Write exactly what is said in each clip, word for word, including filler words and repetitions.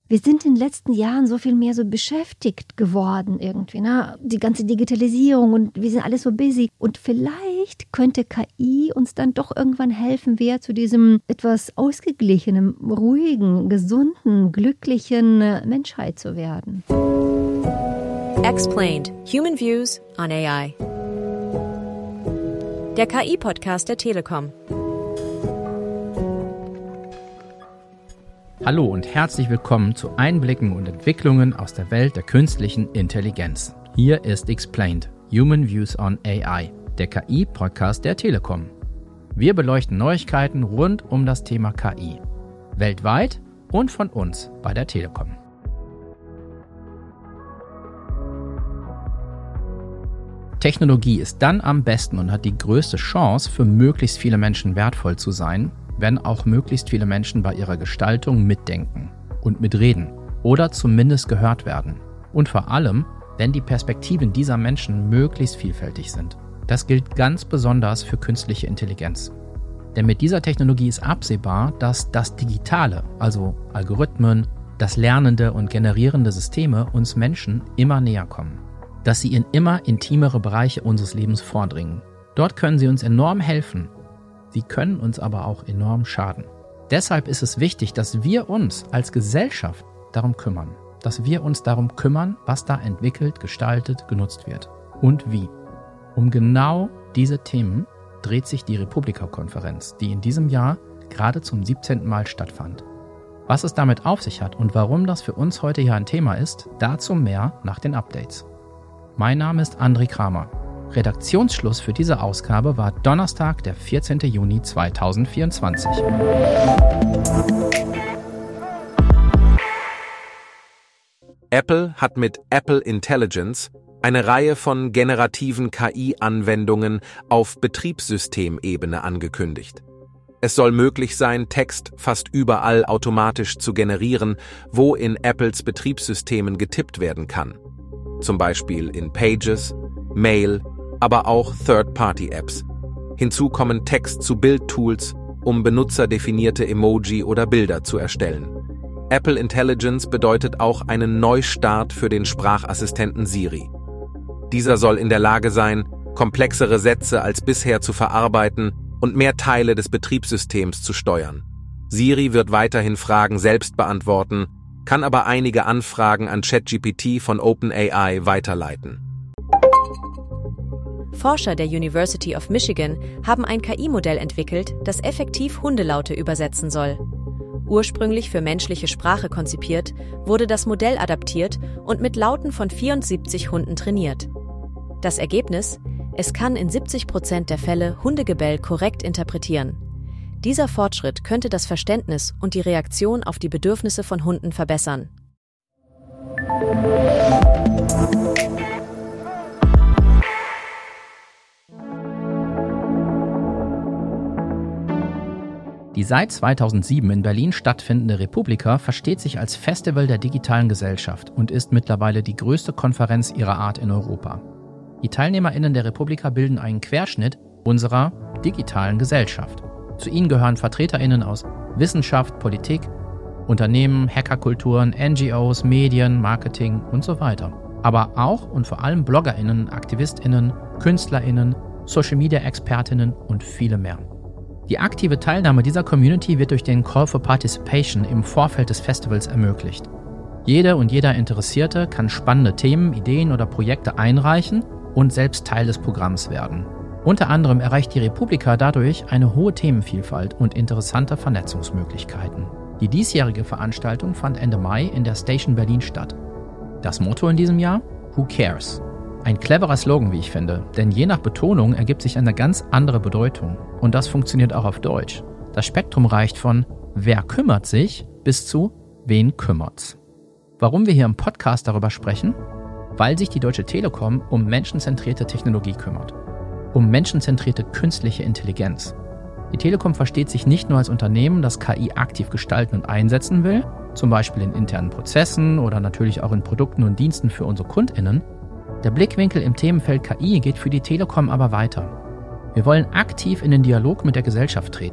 Wir sind in den letzten Jahren so viel mehr so beschäftigt geworden irgendwie, ne? Die ganze Digitalisierung und wir sind alles so busy. Und vielleicht könnte K I uns dann doch irgendwann helfen, wieder zu diesem etwas ausgeglichenen, ruhigen, gesunden, glücklichen Menschheit zu werden. Explained. Human Views on A I. Der K I-Podcast der Telekom. Hallo und herzlich willkommen zu Einblicken und Entwicklungen aus der Welt der künstlichen Intelligenz. Hier ist Explained, Human Views on A I, der K I-Podcast der Telekom. Wir beleuchten Neuigkeiten rund um das Thema K I, weltweit und von uns bei der Telekom. Technologie ist dann am besten und hat die größte Chance, für möglichst viele Menschen wertvoll zu sein, wenn auch möglichst viele Menschen bei ihrer Gestaltung mitdenken und mitreden oder zumindest gehört werden. Und vor allem, wenn die Perspektiven dieser Menschen möglichst vielfältig sind. Das gilt ganz besonders für künstliche Intelligenz. Denn mit dieser Technologie ist absehbar, dass das Digitale, also Algorithmen, das lernende und generierende Systeme uns Menschen immer näher kommen. Dass sie in immer intimere Bereiche unseres Lebens vordringen. Dort können sie uns enorm helfen. Sie können uns aber auch enorm schaden. Deshalb ist es wichtig, dass wir uns als Gesellschaft darum kümmern. Dass wir uns darum kümmern, was da entwickelt, gestaltet, genutzt wird. Und wie. Um genau diese Themen dreht sich die Republika-Konferenz, die in diesem Jahr gerade zum siebzehnten Mal stattfand. Was es damit auf sich hat und warum das für uns heute hier ein Thema ist, dazu mehr nach den Updates. Mein Name ist André Kramer. Redaktionsschluss für diese Ausgabe war Donnerstag, der vierzehnten Juni zweitausendvierundzwanzig. Apple hat mit Apple Intelligence eine Reihe von generativen K I-Anwendungen auf Betriebssystemebene angekündigt. Es soll möglich sein, Text fast überall automatisch zu generieren, wo in Apples Betriebssystemen getippt werden kann. Zum Beispiel in Pages, Mail, aber auch Third-Party-Apps. Hinzu kommen Text-zu-Bild-Tools, um benutzerdefinierte Emoji oder Bilder zu erstellen. Apple Intelligence bedeutet auch einen Neustart für den Sprachassistenten Siri. Dieser soll in der Lage sein, komplexere Sätze als bisher zu verarbeiten und mehr Teile des Betriebssystems zu steuern. Siri wird weiterhin Fragen selbst beantworten, kann aber einige Anfragen an ChatGPT von OpenAI weiterleiten. Forscher der University of Michigan haben ein K I-Modell entwickelt, das effektiv Hundelaute übersetzen soll. Ursprünglich für menschliche Sprache konzipiert, wurde das Modell adaptiert und mit Lauten von vierundsiebzig Hunden trainiert. Das Ergebnis? Es kann in siebzig Prozent der Fälle Hundegebell korrekt interpretieren. Dieser Fortschritt könnte das Verständnis und die Reaktion auf die Bedürfnisse von Hunden verbessern. Die seit zweitausendsieben in Berlin stattfindende Republika versteht sich als Festival der digitalen Gesellschaft und ist mittlerweile die größte Konferenz ihrer Art in Europa. Die TeilnehmerInnen der Republika bilden einen Querschnitt unserer digitalen Gesellschaft. Zu ihnen gehören VertreterInnen aus Wissenschaft, Politik, Unternehmen, Hackerkulturen, N G Os, Medien, Marketing und so weiter. Aber auch und vor allem BloggerInnen, AktivistInnen, KünstlerInnen, Social-Media-ExpertInnen und viele mehr. Die aktive Teilnahme dieser Community wird durch den Call for Participation im Vorfeld des Festivals ermöglicht. Jede und jeder Interessierte kann spannende Themen, Ideen oder Projekte einreichen und selbst Teil des Programms werden. Unter anderem erreicht die Republika dadurch eine hohe Themenvielfalt und interessante Vernetzungsmöglichkeiten. Die diesjährige Veranstaltung fand Ende Mai in der Station Berlin statt. Das Motto in diesem Jahr? Who cares? Ein cleverer Slogan, wie ich finde, denn je nach Betonung ergibt sich eine ganz andere Bedeutung. Und das funktioniert auch auf Deutsch. Das Spektrum reicht von wer kümmert sich bis zu wen kümmert's. Warum wir hier im Podcast darüber sprechen? Weil sich die Deutsche Telekom um menschenzentrierte Technologie kümmert. Um menschenzentrierte künstliche Intelligenz. Die Telekom versteht sich nicht nur als Unternehmen, das K I aktiv gestalten und einsetzen will, zum Beispiel in internen Prozessen oder natürlich auch in Produkten und Diensten für unsere KundInnen. Der Blickwinkel im Themenfeld K I geht für die Telekom aber weiter. Wir wollen aktiv in den Dialog mit der Gesellschaft treten.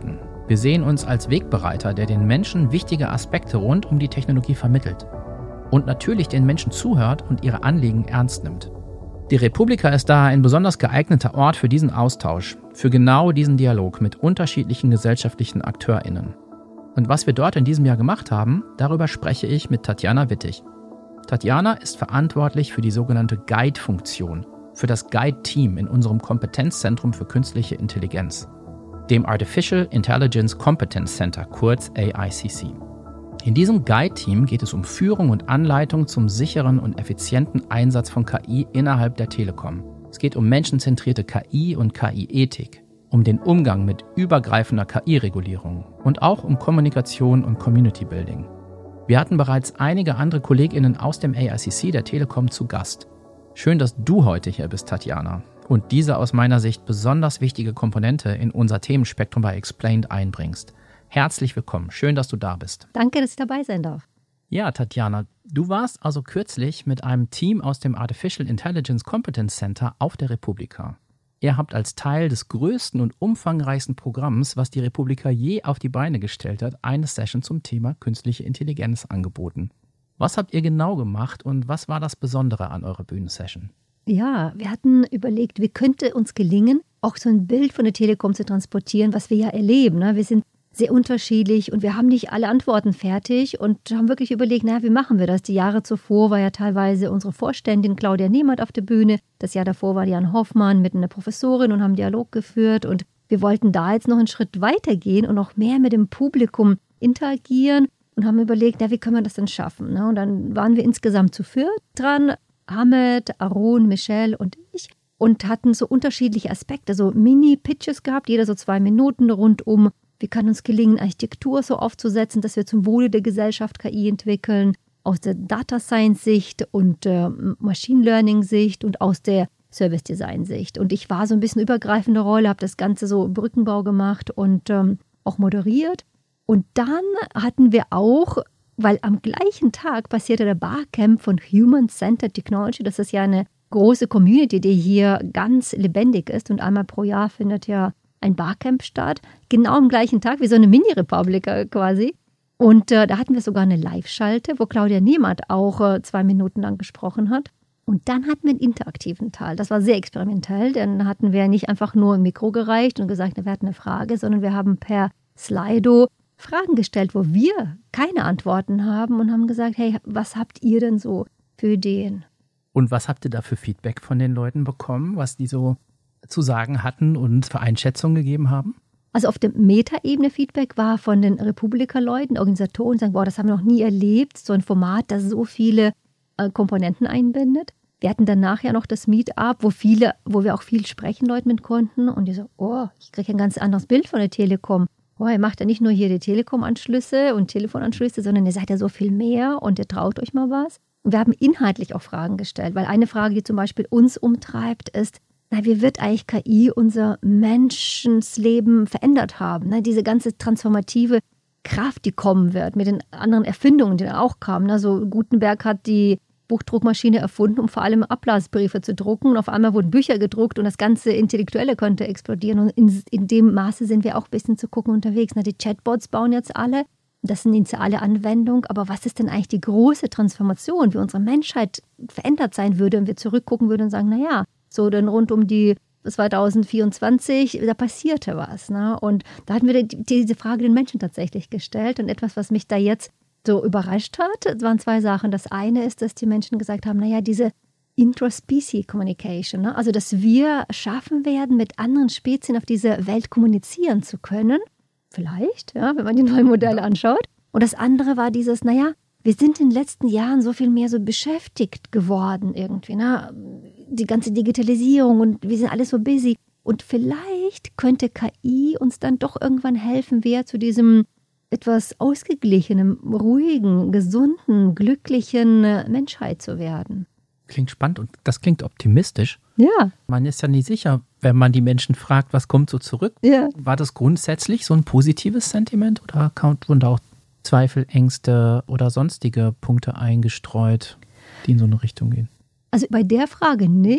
Wir sehen uns als Wegbereiter, der den Menschen wichtige Aspekte rund um die Technologie vermittelt. Und natürlich den Menschen zuhört und ihre Anliegen ernst nimmt. Die Republika ist daher ein besonders geeigneter Ort für diesen Austausch, für genau diesen Dialog mit unterschiedlichen gesellschaftlichen AkteurInnen. Und was wir dort in diesem Jahr gemacht haben, darüber spreche ich mit Tatjana Wittig. Tatjana ist verantwortlich für die sogenannte Guide-Funktion, für das Guide-Team in unserem Kompetenzzentrum für künstliche Intelligenz, dem Artificial Intelligence Competence Center, kurz A I C C. In diesem Guide-Team geht es um Führung und Anleitung zum sicheren und effizienten Einsatz von K I innerhalb der Telekom. Es geht um menschenzentrierte K I und K I-Ethik, um den Umgang mit übergreifender K I-Regulierung und auch um Kommunikation und Community-Building. Wir hatten bereits einige andere KollegInnen aus dem A I C C der Telekom zu Gast. Schön, dass du heute hier bist, Tatjana, und diese aus meiner Sicht besonders wichtige Komponente in unser Themenspektrum bei Explained einbringst. Herzlich willkommen. Schön, dass du da bist. Danke, dass ich dabei sein darf. Ja, Tatjana, du warst also kürzlich mit einem Team aus dem Artificial Intelligence Competence Center auf der Republika. Ihr habt als Teil des größten und umfangreichsten Programms, was die Republika je auf die Beine gestellt hat, eine Session zum Thema künstliche Intelligenz angeboten. Was habt ihr genau gemacht und was war das Besondere an eurer Bühnensession? Ja, wir hatten überlegt, wie könnte uns gelingen, auch so ein Bild von der Telekom zu transportieren, was wir ja erleben. Ne? Wir sind sehr unterschiedlich und wir haben nicht alle Antworten fertig und haben wirklich überlegt, na, wie machen wir das? Die Jahre zuvor war ja teilweise unsere Vorständin Claudia Nehmert auf der Bühne. Das Jahr davor war Jan Hoffmann mit einer Professorin und haben Dialog geführt. Und wir wollten da jetzt noch einen Schritt weitergehen und noch mehr mit dem Publikum interagieren und haben überlegt, na, wie können wir das denn schaffen? Ne? Und dann waren wir insgesamt zu viert dran, Ahmed, Arun, Michelle und ich. Und hatten so unterschiedliche Aspekte, so Mini-Pitches gehabt, jeder so zwei Minuten rundum. Wie kann uns gelingen, Architektur so aufzusetzen, dass wir zum Wohle der Gesellschaft K I entwickeln, aus der Data Science-Sicht und äh, Machine Learning-Sicht und aus der Service Design-Sicht. Und ich war so ein bisschen übergreifende Rolle, habe das Ganze so Brückenbau gemacht und ähm, auch moderiert. Und dann hatten wir auch, weil am gleichen Tag passierte der Barcamp von Human-Centered Technology. Das ist ja eine große Community, die hier ganz lebendig ist. Und einmal pro Jahr findet ja ein Barcamp statt, genau am gleichen Tag, wie so eine Mini-Republika quasi. Und äh, da hatten wir sogar eine Live-Schalte, wo Claudia Nehmert auch äh, zwei Minuten lang gesprochen hat. Und dann hatten wir einen interaktiven Teil. Das war sehr experimentell, denn hatten wir nicht einfach nur ein Mikro gereicht und gesagt, wir hatten eine Frage, sondern wir haben per Slido Fragen gestellt, wo wir keine Antworten haben und haben gesagt, hey, was habt ihr denn so für Ideen? Und was habt ihr da für Feedback von den Leuten bekommen, was die so zu sagen hatten und für Einschätzungen gegeben haben? Also auf der Meta-Ebene Feedback war von den Republika-Leuten, Organisatoren, die sagen, boah, das haben wir noch nie erlebt, so ein Format, das so viele äh, Komponenten einbindet. Wir hatten danach ja noch das Meetup, wo viele, wo wir auch viel sprechen, Leute mit konnten. Und die so, oh, ich kriege ein ganz anderes Bild von der Telekom. Oh, ihr macht ja nicht nur hier die Telekom-Anschlüsse und Telefonanschlüsse, sondern ihr seid ja so viel mehr und ihr traut euch mal was. Und wir haben inhaltlich auch Fragen gestellt, weil eine Frage, die zum Beispiel uns umtreibt, ist, na, wie wird eigentlich K I unser Menschenleben verändert haben? Ne? Diese ganze transformative Kraft, die kommen wird mit den anderen Erfindungen, die da auch kamen. Also Gutenberg hat die Buchdruckmaschine erfunden, um vor allem Ablassbriefe zu drucken. Und auf einmal wurden Bücher gedruckt und das ganze Intellektuelle konnte explodieren. Und in, in dem Maße sind wir auch ein bisschen zu gucken unterwegs. Na, die Chatbots bauen jetzt alle. Das sind jetzt alle Anwendung. Aber was ist denn eigentlich die große Transformation, wie unsere Menschheit verändert sein würde, wenn wir zurückgucken würden und sagen, na ja, so dann rund um die zwanzig vierundzwanzig, da passierte was. Ne? Und da hatten wir die, diese Frage den Menschen tatsächlich gestellt. Und etwas, was mich da jetzt so überrascht hat, waren zwei Sachen. Das eine ist, dass die Menschen gesagt haben, naja, diese Intraspecies Communication, ne? Also dass wir schaffen werden, mit anderen Spezien auf dieser Welt kommunizieren zu können. Vielleicht, ja, wenn man die neuen Modelle anschaut. Und das andere war dieses, naja, wir sind in den letzten Jahren so viel mehr so beschäftigt geworden irgendwie, ne? Die ganze Digitalisierung und wir sind alles so busy. Und vielleicht könnte K I uns dann doch irgendwann helfen, wieder zu diesem etwas ausgeglichenen, ruhigen, gesunden, glücklichen Menschheit zu werden. Klingt spannend und das klingt optimistisch. Ja. Man ist ja nie sicher, wenn man die Menschen fragt, was kommt so zurück. Ja. War das grundsätzlich so ein positives Sentiment oder wurden da auch Zweifel, Ängste oder sonstige Punkte eingestreut, die in so eine Richtung gehen? Also bei der Frage nicht.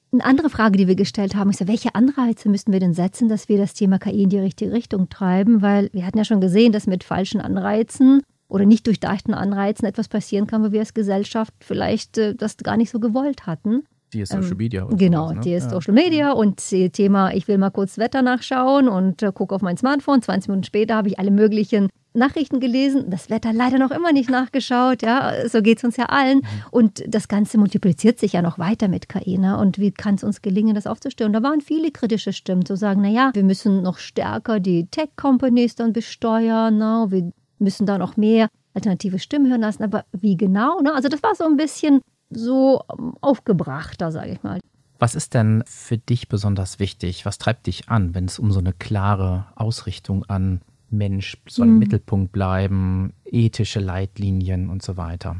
eine andere Frage, die wir gestellt haben, ist ja, welche Anreize müssten wir denn setzen, dass wir das Thema K I in die richtige Richtung treiben? Weil wir hatten ja schon gesehen, dass mit falschen Anreizen oder nicht durchdachten Anreizen etwas passieren kann, wo wir als Gesellschaft vielleicht äh, das gar nicht so gewollt hatten. Die ist Social Media. Ähm, genau, sowas, ne? die ist ja. Social Media und das Thema, ich will mal kurz Wetter nachschauen und äh, gucke auf mein Smartphone. zwanzig Minuten später habe ich alle möglichen Nachrichten gelesen, das Wetter leider noch immer nicht nachgeschaut, ja, so geht es uns ja allen. Und das Ganze multipliziert sich ja noch weiter mit K I, ne? Und wie kann es uns gelingen, das aufzustellen? Da waren viele kritische Stimmen, zu sagen, naja, wir müssen noch stärker die Tech-Companies dann besteuern, ne? Wir müssen da noch mehr alternative Stimmen hören lassen, aber wie genau? Ne? Also das war so ein bisschen so aufgebrachter, sage ich mal. Was ist denn für dich besonders wichtig? Was treibt dich an, wenn es um so eine klare Ausrichtung an Mensch soll im mhm. Mittelpunkt bleiben, ethische Leitlinien und so weiter?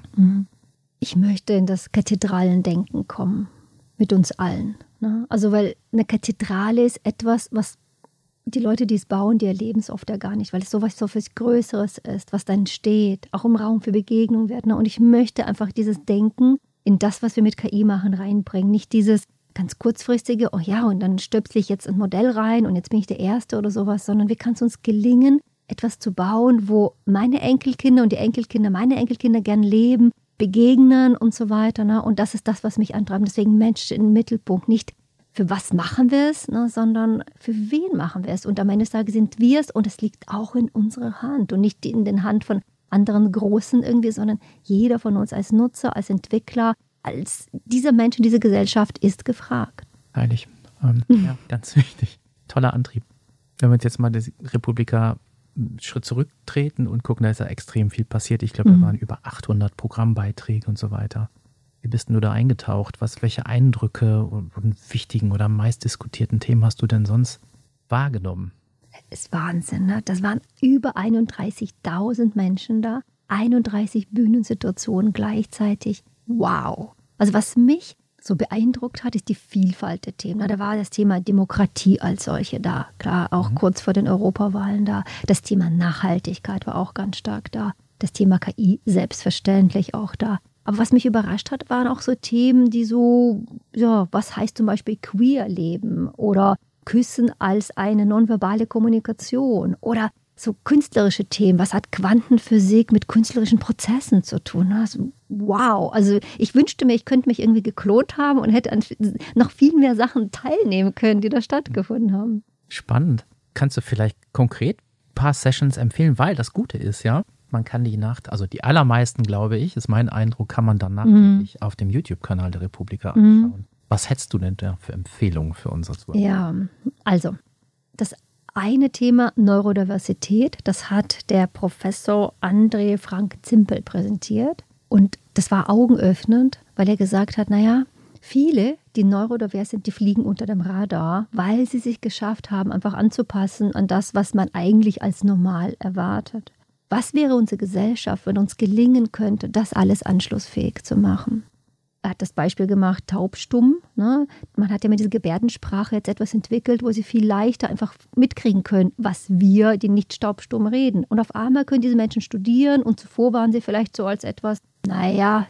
Ich möchte in das Kathedralendenken kommen, mit uns allen. Ne? Also weil eine Kathedrale ist etwas, was die Leute, die es bauen, die erleben es oft ja gar nicht, weil es sowas so was Größeres ist, was dann steht, auch im Raum für Begegnung wird. Ne? Und ich möchte einfach dieses Denken in das, was wir mit K I machen, reinbringen. Nicht dieses ganz kurzfristige, oh ja, und dann stöpsel ich jetzt ein Modell rein und jetzt bin ich der Erste oder sowas, sondern wie kann es uns gelingen, etwas zu bauen, wo meine Enkelkinder und die Enkelkinder, meine Enkelkinder gern leben, begegnen und so weiter. Ne? Und das ist das, was mich antreibt. Deswegen Mensch im Mittelpunkt. Nicht für was machen wir es, ne, sondern für wen machen wir es. Und am Ende des Tages sind wir es und es liegt auch in unserer Hand und nicht in den Hand von anderen Großen irgendwie, sondern jeder von uns als Nutzer, als Entwickler, als dieser Mensch in dieser Gesellschaft ist gefragt. Heilig. Ähm, mhm. Ja, ganz wichtig. Toller Antrieb. Wenn wir uns jetzt mal die Republika einen Schritt zurücktreten und gucken, da ist ja extrem viel passiert. Ich glaube, mhm. da waren über achthundert Programmbeiträge und so weiter. Wie bist du da eingetaucht? Was, welche Eindrücke und, und wichtigen oder meistdiskutierten Themen hast du denn sonst wahrgenommen? Das ist Wahnsinn, ne? Das waren über einunddreißigtausend Menschen da, einunddreißig Bühnensituationen gleichzeitig. Wow! Also was mich so beeindruckt hat, ist die Vielfalt der Themen. Da war das Thema Demokratie als solche da, klar, auch mhm. kurz vor den Europawahlen da. Das Thema Nachhaltigkeit war auch ganz stark da. Das Thema K I selbstverständlich auch da. Aber was mich überrascht hat, waren auch so Themen, die so, ja, was heißt zum Beispiel queer leben oder Küssen als eine nonverbale Kommunikation oder so künstlerische Themen. Was hat Quantenphysik mit künstlerischen Prozessen zu tun? Also, wow, also ich wünschte mir, ich könnte mich irgendwie geklont haben und hätte an noch viel mehr Sachen teilnehmen können, die da stattgefunden haben. Spannend. Kannst du vielleicht konkret ein paar Sessions empfehlen, weil das Gute ist, ja, man kann die Nacht, also die allermeisten, glaube ich, ist mein Eindruck, kann man dann nachträglich mhm. auf dem YouTube-Kanal der Republika anschauen. Mhm. Was hättest du denn da für Empfehlungen für unsere Zuhörer? Ja, also das eine Thema Neurodiversität, das hat der Professor André Frank Zimpel präsentiert. Und das war augenöffnend, weil er gesagt hat, naja, viele, die neurodivers sind, die fliegen unter dem Radar, weil sie sich geschafft haben, einfach anzupassen an das, was man eigentlich als normal erwartet. Was wäre unsere Gesellschaft, wenn uns gelingen könnte, das alles anschlussfähig zu machen? Er hat das Beispiel gemacht, taubstumm. Ne? Man hat ja mit dieser Gebärdensprache jetzt etwas entwickelt, wo sie viel leichter einfach mitkriegen können, was wir, die nicht taubstumm, reden. Und auf einmal können diese Menschen studieren und zuvor waren sie vielleicht so als etwas, naja,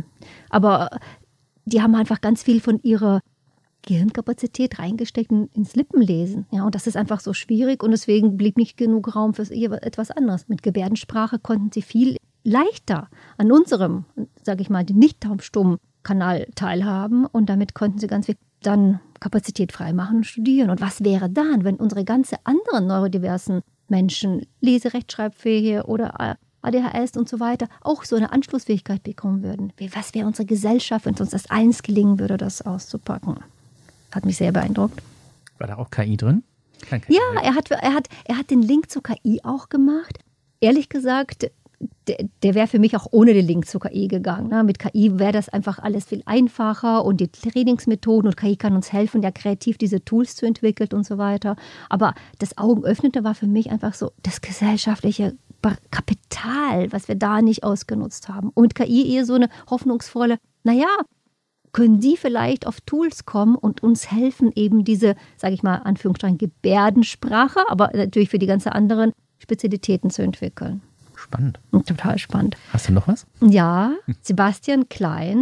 aber die haben einfach ganz viel von ihrer Gehirnkapazität reingesteckt ins Lippenlesen. Ja, und das ist einfach so schwierig und deswegen blieb nicht genug Raum für etwas anderes. Mit Gebärdensprache konnten sie viel leichter an unserem, sage ich mal, dem nicht taubstummen Kanal teilhaben und damit konnten sie ganz viel dann Kapazität freimachen und studieren. Und was wäre dann, wenn unsere ganze anderen neurodiversen Menschen, Lese-, Rechtschreibfähige oder A D H S und so weiter, auch so eine Anschlussfähigkeit bekommen würden? Was wäre unsere Gesellschaft, wenn uns das eins gelingen würde, das auszupacken? Hat mich sehr beeindruckt. War da auch K I drin? K I ja, er hat, er, hat, er hat den Link zur K I auch gemacht. Ehrlich gesagt, der, der wäre für mich auch ohne den Link zur K I gegangen. Ne? Mit K I wäre das einfach alles viel einfacher und die Trainingsmethoden und K I kann uns helfen, ja kreativ diese Tools zu entwickeln und so weiter. Aber das Augenöffnende war für mich einfach so das gesellschaftliche Kapital, was wir da nicht ausgenutzt haben. Und mit K I eher so eine hoffnungsvolle, naja, können die vielleicht auf Tools kommen und uns helfen, eben diese, sage ich mal, Anführungsstrichen Gebärdensprache, aber natürlich für die ganzen anderen Spezialitäten zu entwickeln. Spannend. Total spannend. Hast du noch was? Ja, Sebastian Klein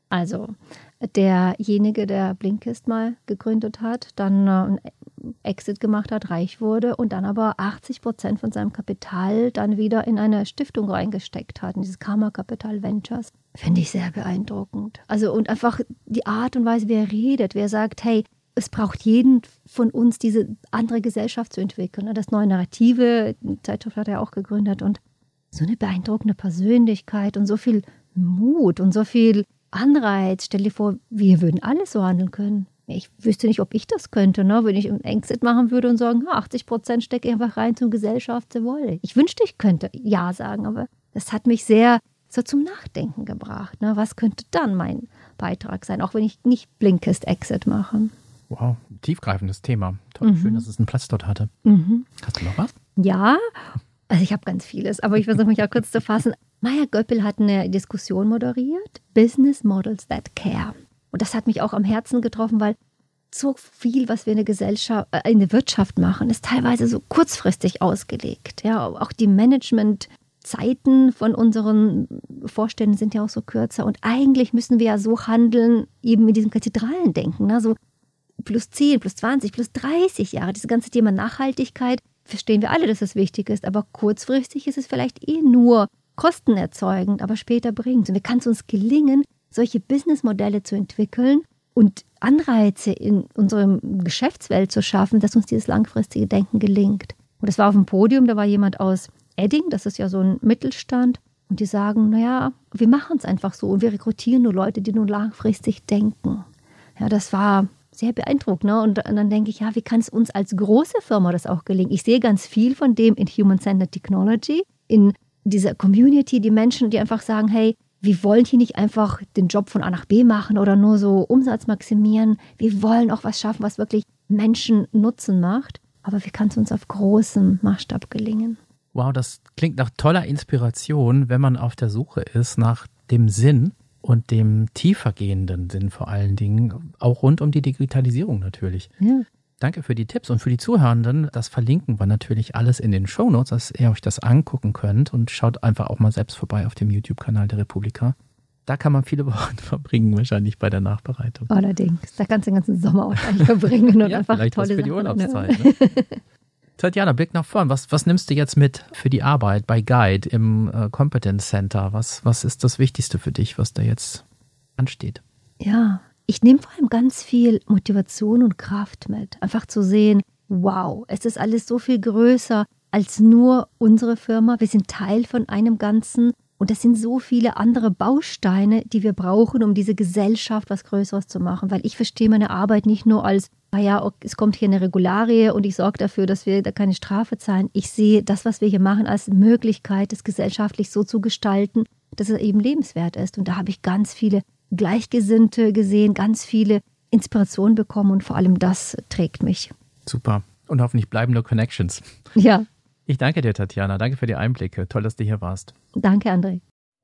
Also derjenige, der Blinkist mal gegründet hat, dann äh, einen Exit gemacht hat, reich wurde und dann aber achtzig Prozent von seinem Kapital dann wieder in eine Stiftung reingesteckt hat, in dieses Karma Capital Ventures, finde ich sehr beeindruckend. Also und einfach die Art und Weise, wie er redet, wie er sagt, hey, es braucht jeden von uns, diese andere Gesellschaft zu entwickeln. Das neue Narrative, die Zeitschrift hat er auch gegründet und so eine beeindruckende Persönlichkeit und so viel Mut und so viel Anreiz. Stell dir vor, wir würden alle so handeln können. Ich wüsste nicht, ob ich das könnte, ne? Wenn ich einen Exit machen würde und sagen, achtzig Prozent stecke ich einfach rein zum Gesellschaftswohl. Ich wünschte, ich könnte Ja sagen, aber das hat mich sehr so zum Nachdenken gebracht. Ne? Was könnte dann mein Beitrag sein, auch wenn ich nicht Blinkist-Exit mache? Wow, tiefgreifendes Thema. Toll, mhm. Schön, dass es einen Platz dort hatte. Mhm. Hast du noch was? Ja, also ich habe ganz vieles, aber ich versuche mich auch kurz zu fassen. Maya Göppel hat eine Diskussion moderiert, Business Models That Care. Und das hat mich auch am Herzen getroffen, weil so viel, was wir in der Gesellschaft, äh, in der Wirtschaft machen, ist teilweise so kurzfristig ausgelegt. Ja, auch die Managementzeiten von unseren Vorständen sind ja auch so kürzer. Und eigentlich müssen wir ja so handeln, eben mit diesem kathedralen Denken, ne? So plus zehn, plus zwanzig, plus dreißig Jahre. Dieses ganze Thema Nachhaltigkeit, verstehen wir alle, dass es wichtig ist. Aber kurzfristig ist es vielleicht eh nur kostenerzeugend, aber später bringt. Und wie kann es uns gelingen, solche Businessmodelle zu entwickeln und Anreize in unserer Geschäftswelt zu schaffen, dass uns dieses langfristige Denken gelingt. Und das war auf dem Podium, da war jemand aus Edding, das ist ja so ein Mittelstand, und die sagen, naja, wir machen es einfach so und wir rekrutieren nur Leute, die nur langfristig denken. Ja, das war sehr beeindruckend. Ne? Und, und dann denke ich, ja, wie kann es uns als große Firma das auch gelingen? Ich sehe ganz viel von dem in Human-Centered Technology, in dieser Community, die Menschen, die einfach sagen, hey, wir wollen hier nicht einfach den Job von A nach B machen oder nur so Umsatz maximieren. Wir wollen auch was schaffen, was wirklich Menschen Nutzen macht. Aber wie kann es uns auf großem Maßstab gelingen? Wow, das klingt nach toller Inspiration, wenn man auf der Suche ist nach dem Sinn und dem tiefergehenden Sinn vor allen Dingen, auch rund um die Digitalisierung natürlich. Ja. Danke für die Tipps und für die Zuhörenden. Das verlinken wir natürlich alles in den Shownotes, dass ihr euch das angucken könnt, und schaut einfach auch mal selbst vorbei auf dem YouTube-Kanal der Republika. Da kann man viele Wochen verbringen, wahrscheinlich bei der Nachbereitung. Allerdings. Da kannst du den ganzen Sommer auch gleich verbringen und ja, einfach vielleicht tolle was für die Sachen. Urlaubszeit. Ne? Tatjana, Blick nach vorn. Was, was nimmst du jetzt mit für die Arbeit bei Guide im äh, Competence Center? Was, was ist das Wichtigste für dich, was da jetzt ansteht? Ja, ich nehme vor allem ganz viel Motivation und Kraft mit. Einfach zu sehen, wow, es ist alles so viel größer als nur unsere Firma. Wir sind Teil von einem Ganzen und es sind so viele andere Bausteine, die wir brauchen, um diese Gesellschaft was Größeres zu machen. Weil ich verstehe meine Arbeit nicht nur als, naja, es kommt hier eine Regularie und ich sorge dafür, dass wir da keine Strafe zahlen. Ich sehe das, was wir hier machen, als Möglichkeit, es gesellschaftlich so zu gestalten, dass es eben lebenswert ist. Und da habe ich ganz viele Gleichgesinnte gesehen, ganz viele Inspirationen bekommen und vor allem das trägt mich. Super. Und hoffentlich bleiben nur Connections. Ja. Ich danke dir, Tatjana. Danke für die Einblicke. Toll, dass du hier warst. Danke, André.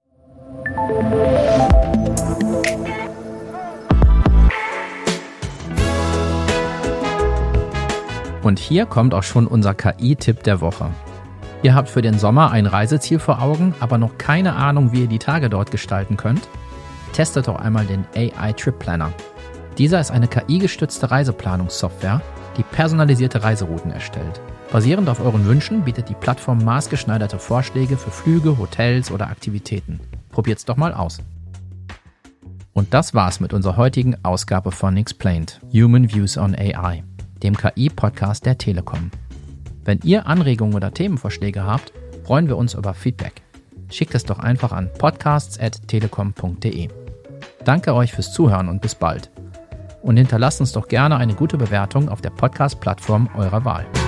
Und hier kommt auch schon unser K I-Tipp der Woche. Ihr habt für den Sommer ein Reiseziel vor Augen, aber noch keine Ahnung, wie ihr die Tage dort gestalten könnt? Testet doch einmal den A I Trip Planner. Dieser ist eine K I-gestützte Reiseplanungssoftware, die personalisierte Reiserouten erstellt. Basierend auf euren Wünschen bietet die Plattform maßgeschneiderte Vorschläge für Flüge, Hotels oder Aktivitäten. Probiert's doch mal aus. Und das war's mit unserer heutigen Ausgabe von Explained, Human Views on A I, dem K I-Podcast der Telekom. Wenn ihr Anregungen oder Themenvorschläge habt, freuen wir uns über Feedback. Schickt es doch einfach an podcasts at telekom punkt de. Danke euch fürs Zuhören und bis bald. Und hinterlasst uns doch gerne eine gute Bewertung auf der Podcast-Plattform eurer Wahl.